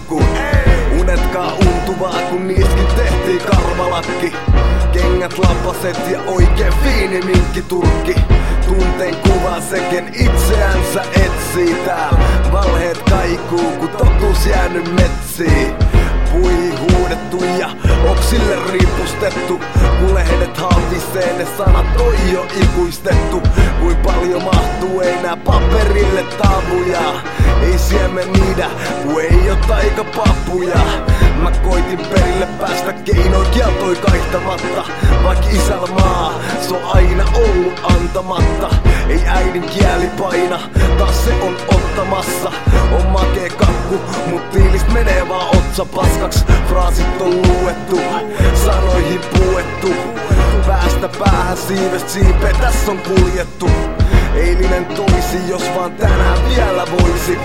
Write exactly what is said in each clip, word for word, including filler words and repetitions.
kurkku. Unetkaa untuvaa kun niiskin tehtiin karvalakki. Kengät, lapaset ja oikein fiini minkkiturkki. Tunteen kuva seken itseänsä etsii tääl. Valheet kaikuu kun totuus jäänyt metsiin. Puihin huudettu ja oksille riipustettu. Kun lehdet haavisee ne sanat on jo ikuistettu. Kuin paljon mahtuu ei nää paperille taavuja. Ei siemen niidä kun ei oo taikapappuja. Mä koitin perille päästä keinoin kieltoi kaihtamatta. Vaik isällä maa se on aina ollut antamatta. Ei äidin kieli paina, taas se on ottamassa. On makee kakku, mut tiilist menee vaan otsa paskaks. Fraasit on luettu, sanoihin puettu. Päästä päähän siivest siipeen, tässä on kuljettu. Eilinen toisi, jos vaan tänään vielä voisi.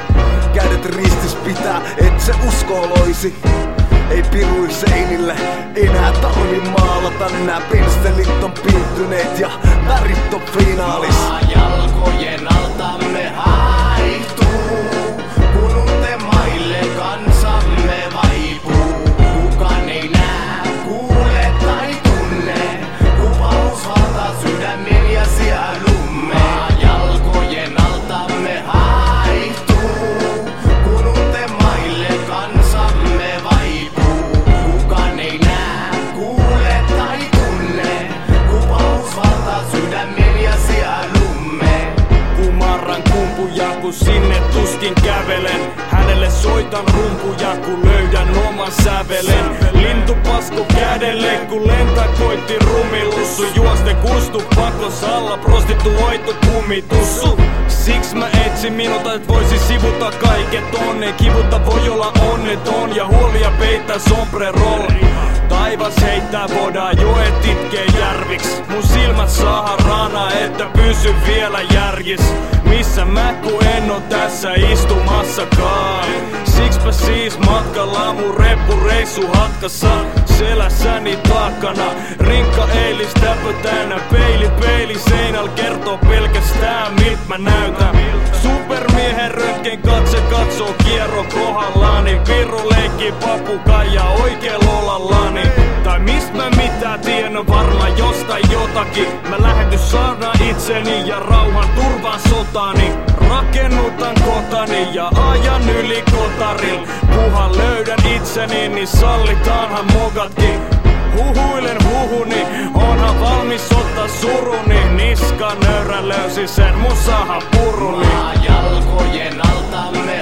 Kädet ristis pitää, et se usko loisi. Ei pirui seinille, enää tarvi maalata. Nää penstelit on piirtyneet ja värit on finaalis. Maa jalkojen altamme haihtuu, kun uuten maille kansamme vaipuu. Kukaan ei näe, kuule tai tunne, kuvaus valtaa sydämen ja sielumme. Maa jalkojen altamme haihtuu, kun uuten maille kansamme vaipuu. Kukaan ei näe, kuule tai tunne, kuvaus valtaa sydämen ja sielumme. Kumarran kumpuja kun sinne tuskin kävelen. Hänelle soitan rumpuja kun löydän oman sävelen. Lintupasko kädelle kun lentää koitti rumilussu. Juosten kustu pakos alla prostituoitu kumitussu. Siks mä etsin minulta et voisi sivuta kaiket onneen. Kivuta voi olla onneton ja huolia peittää sombrerolla. Taivas heittää voidaan joet itkee järviks. Mun silmät saa rana että pysy vielä järjis. Missä mä ku en oo tässä istumassakaan. Sikspä siis matkalla mun reppureissu hatkassa. Selässäni takana rinkka eilis täpö täynnä. Peili peili seinäl kertoo pelkästään milt mä näytän. Supermiehen röntgen katse katsoo kierro kohdallani. Viru leikkii papukaija oikein lolallani. Tai mist mä mitään tiedän varma jostain jotakin. Mä lähetyn saada itseni ja rauhan turvaan sotani. Rakennutan kotani ja ajan yli kotaril. Kuhan löydän itseni niin sallitaanhan mogatkin. Huhuilen huhuni, onhan valmis ottaa suruni. Niska nöyrä löysi sen musahan puruni. Maa jalkojen altamme